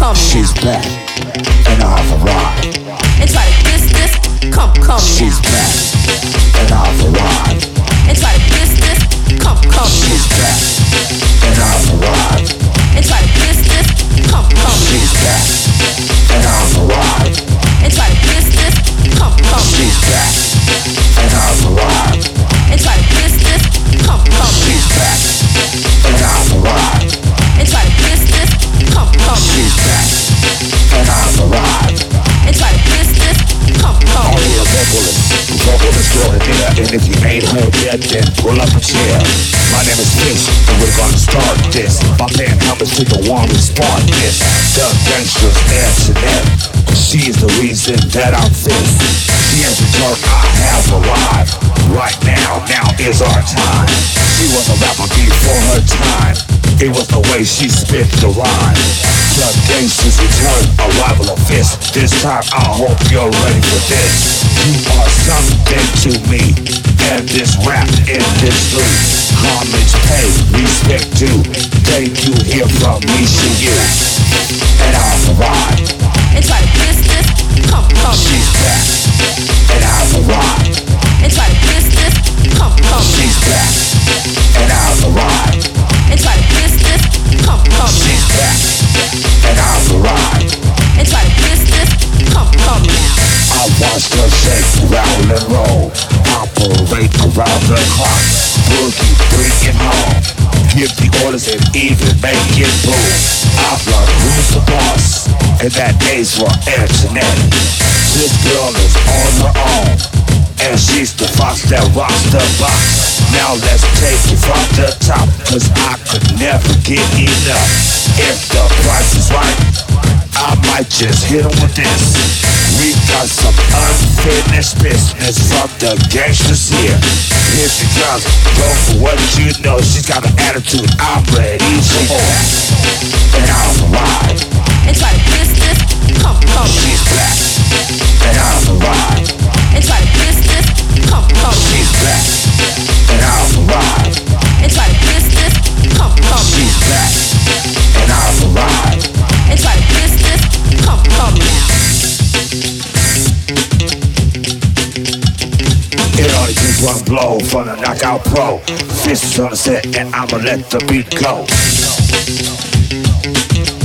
She's back, and I've arrived. And try to this, come She's now. back, and I've arrived. And try to this, come She's now. back, and I've arrived. And try to this, come She's now. back, and I've arrived. And try to this, come She's now. back, and I've arrived. And try to this, come She's now. back, and I've arrived. And try to this, come She's now. back, and I've arrived. And try to this, come Only now. a vocalist extraordinaire. And if you ain't heard yet, then pull up a chair. My name is Fish, and we're gonna start this by paying homage to the one who sparked this. The gangster's Antoinette. She's the reason that I'm this. She has returned, I have arrived. Right now is our time. She was a rapper before her time. It was the way she spit the rhyme. The gangster's return, arrival of Fist. This time I hope you're ready for this. You are something to me, and this rap in this street. Homage pay, respect due. Thank you, hear from me to you. And I've arrived. And try to this, come She's now. back, and I've arrived. And try to this, come She's now. back, and I've arrived. And try to this, come She's now. back, and I've arrived. And try to this, come now. I watched her shake, roll and roll, operate around the clock, boogie, bring it home, give the orders and even make it boom. I've learned who's the boss, and that A's for Antoinette. This girl is on her own, and she's the fox that rocks the box. Now let's take it from the top, cause I could never get enough. If the price is right, I might just hit 'em with this. We got some unfinished business from the gangsters here. Here she comes, go for what you know. She's got an attitude, I'm ready for. And I've arrived. And try to this, come She's now. back, and I've arrived. And try to this, come She's now. back, and I've arrived. And try to this, come She's now. back, and I've arrived. And try to this, come now. It only takes one blow from the knockout pro. Fists on the set, and I'ma let the beat go.